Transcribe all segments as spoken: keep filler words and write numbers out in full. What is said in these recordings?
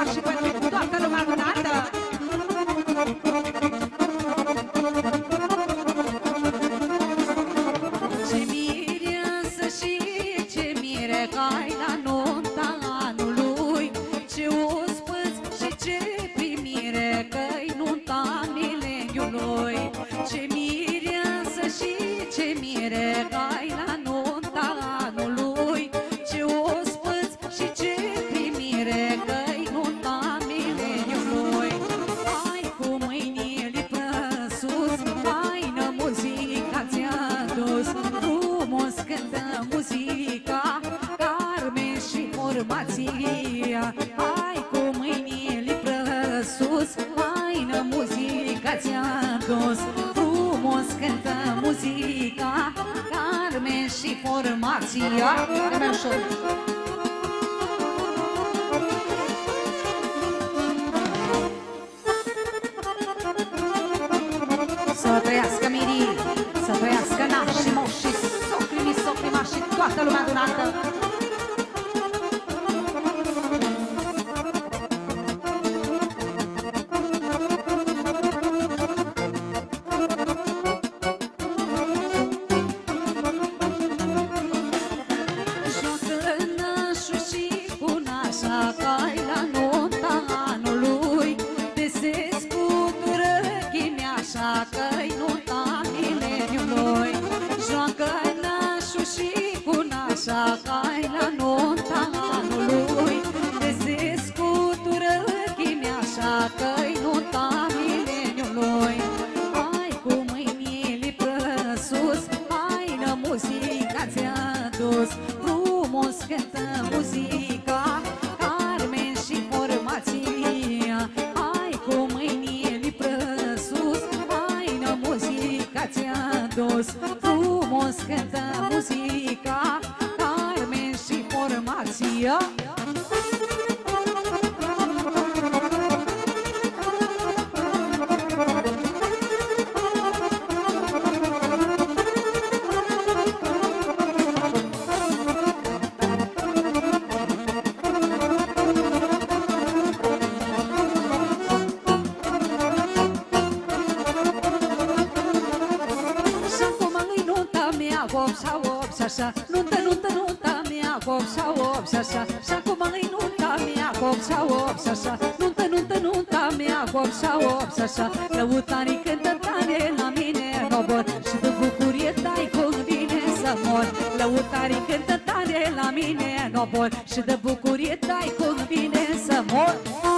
mari și pentru toată lumea adunată. Ce mireasă și ce mire cai la nunta anului, ce ospăți și ce primire că-i nunta mileniului. Ce mireasă și ce mire cai la nunta anului, ce ospăți și ce primire că-i nunta mileniului. Hai cu mâinile sus, faină muzica ți-a dus, frumos cântă muzica, Carmen și formația. Hai cu mâinile sus, faină muzica ți-a dus, frumos cântă muzica, Carmen și formația. Să trăiască mirii, să trăiască nașii, moșii, socrimii, socrima și toată lumea adunată. Joacă nașul și cu nașa cai la nunta anului, de se scutură chimeașa că-i nunta mileniului. Joacă nașul și cu nașa cai la nunta anului, de se scutură chimeașa că-i nunta mileniului. Hai cu mâinile sus, faină muzica ți-a dus, frumos cântă muzica, Carmen și formația. Hai cu mâinile sus, faină muzica ți-a dus, frumos cântă muzica, Carmen și formația. Vopsa, vopsa, nunta, nunta, nunta mea, vopsa, vopsa, și acum e nunta mea, vopsa, vopsa, nunta, nunta, nunta mea, vopsa, vopsa, lăutarii cântă tare la mine în obor și de bucurie dai cum vine să mor. Lăutarii cântă tare la mine în obor și de bucurie dai cum vine să mor.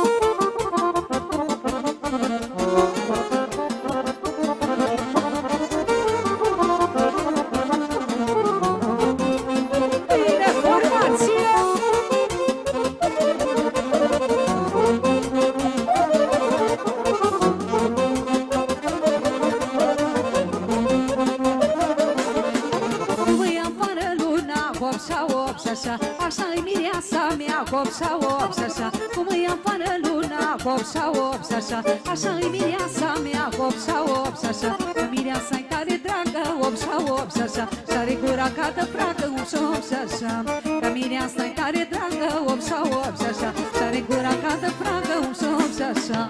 Așa-i mireasa mea, vopsa, vopsa, cum îi afară luna, vopsa, vopsa, așa-i mireasa mea, vopsa, vopsa, că mireasa-i tare dragă, vopsa, vopsa, și-are gura ca de pragă, vopsa, vopsa, că mireasa-i tare dragă, vopsa, vopsa, și-are gura ca de pragă, vopsa, vopsa.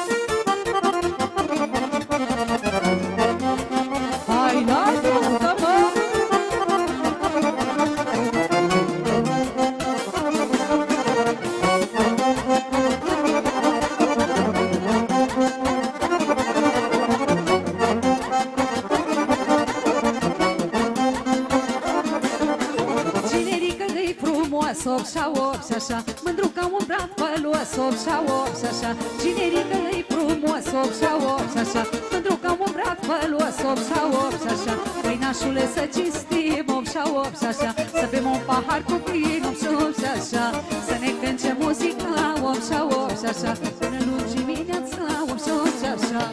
Hai, la nuntă, mă! Opsa, opsa, mândru ca un brat fălos, opsa, opsa, cinerică-i frumos, opsa, opsa, mândru ca un brat fălos, opsa, opsa, păi nașule să cinstim, opsa, opsa, să bem un pahar cu vin, opsa, opsa, să ne cânce muzica, opsa, opsa, până lungi dimineața, opsa, opsa.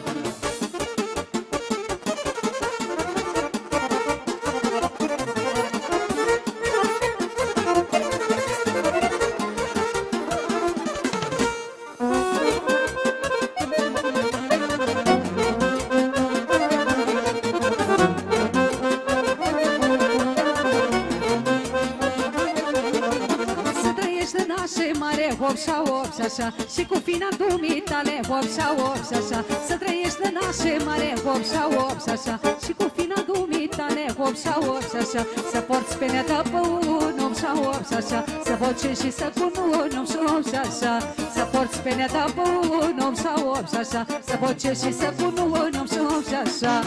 trăiești de nașe mare, hop și hop și așa. Și cu fina dumitale, hop și hop și așa. Să trăiești de nașe mare, hop și hop și așa. Și cu fina dumitale, hop și hop și așa. Să porți pe neata pe un om și hop și așa. Să voce și să cu un om și hop și așa. Să porți pe neata pe un om și hop și așa. Să voce și să cu un om și hop și așa.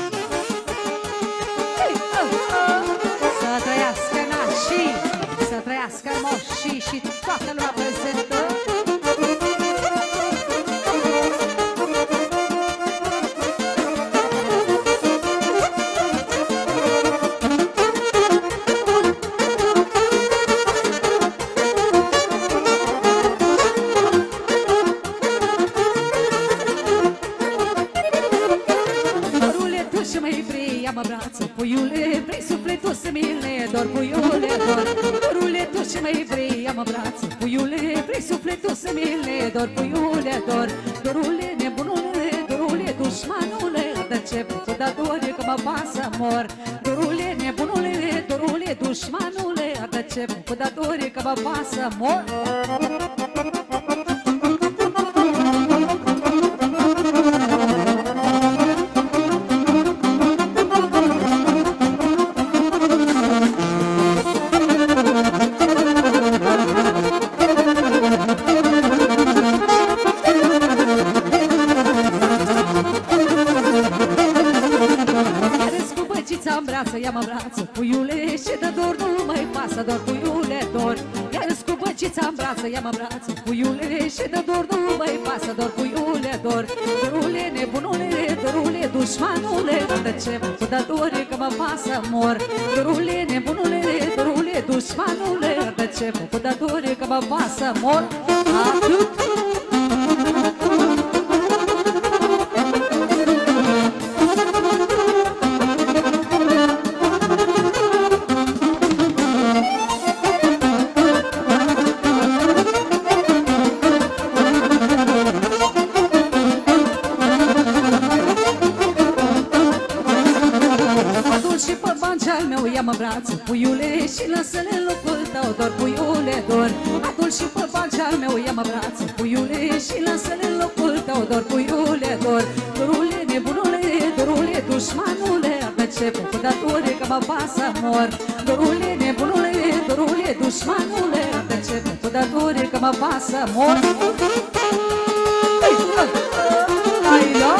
Să trăiască nașii, să trăiască moșii și toată lumea prezentă. Ia-mă brață, puiule, vrei sufletul să mi le dor, puiule, dor. Dorule, tu ce mai vrei, ia-mă brață, puiule, vrei sufletul să mi le dor, puiule, dor. Dorule, nebunule, dorule, dușmanule, de ce cu da dor, că mă pasă mor. Dorule, nebunule, dorule, dușmanule, de ce cu da dor, că mă pasă mor. Ia-mă brață, puiule, și de dor nu mai pasă, dor, puiule, dor. Ia-ți cu băcița-n brață, ia-mă brață, puiule, și de dor nu mai pasă, dor, puiule, dor. Dorule, nebunule, dorule, dușmanule, de ce cu da dor, că mă pasă mor. Dorule, nebunule, dorule, dușmanule, de ce cu da dor, că mă pasă mor. Atât! Ia-mă brață, puiule, și lasă-le în locul tău, dor, puiule, dor. Adul și pe pancial meu, ia-mă brață, puiule, și lasă-le în locul tău, dor, puiule, dor. Dorule, nebunule, dorule, dușmanule, de ce cu datore, că mă pasă mor. Dorule, nebunule, dorule, dușmanule, de ce cu datore, că mă pasă mor. Ai, la,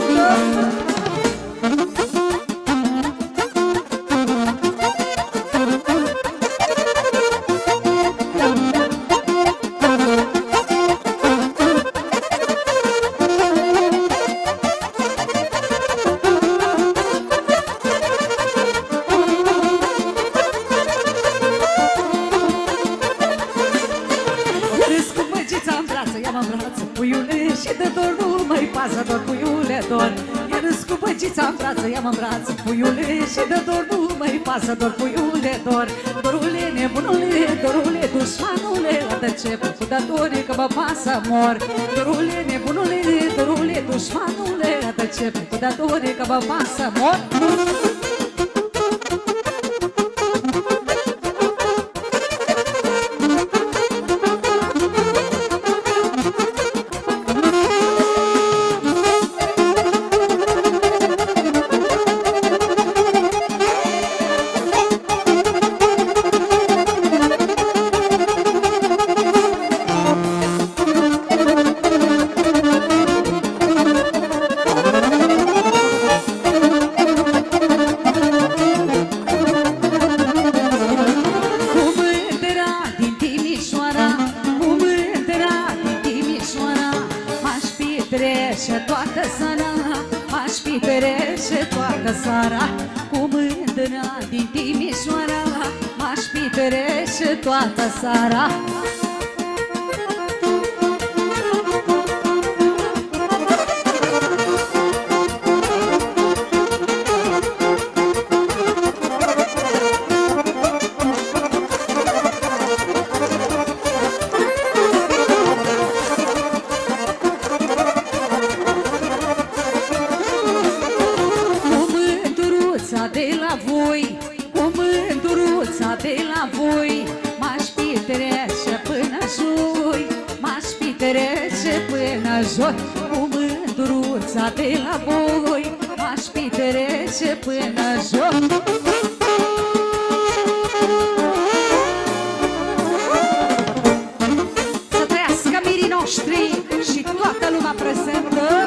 ia-mă în brață, puiule, și de dor nu mai pasă, dor, puiule, dor. Dorule, nebunule, dorule, dușmanule, de ce cu datore, că mă pasă mor. Dorule, nebunule, dorule, dușmanule, de ce cu datore, că mă pasă mor. Toată seara cu mânturuța de la voi, cu mânturuța de la voi, m-aș petrece până joi, m-aș petrece până joi, cu mândruța de la voi, m-aș petrece până joi. Să trăiască mirii noștri și toată lumea prezentă.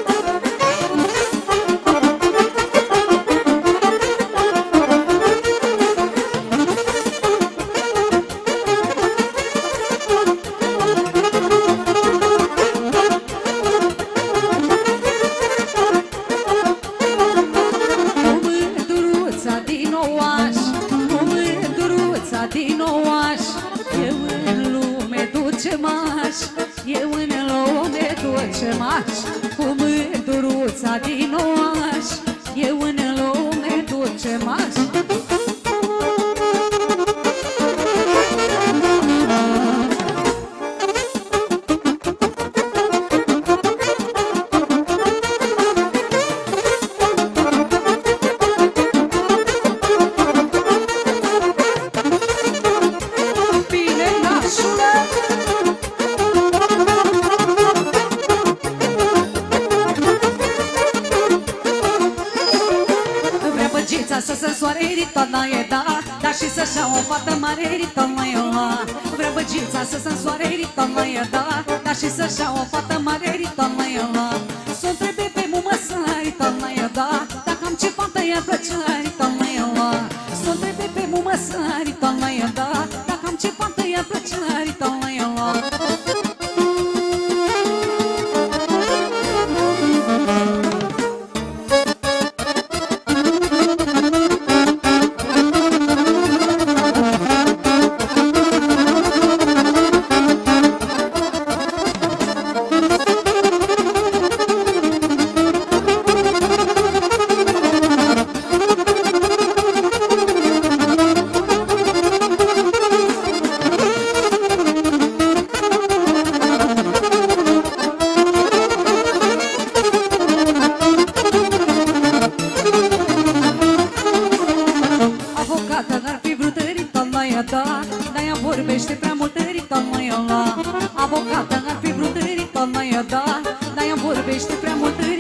Eu în lume duce maș, cu mândruța din oaș, eu în lume duce maș. Să se soare ritona e da, dar și să-și o fată mare ritona e la. Vrea băgița să se soare ritona e da, dar și să-și o fată mare ritona e la. S-o întrebe pe mumă să ritona e da, dacă am ce fată i-ar plăcea ritona e la. S-o întrebe pe mumă să ritona e da, dacă am ce fată i-ar plăcea ritona e la. De-aia vorbește prea mult ritona e la. Avocata n-ar fi vrut ritona e da, de-aia vorbește prea mult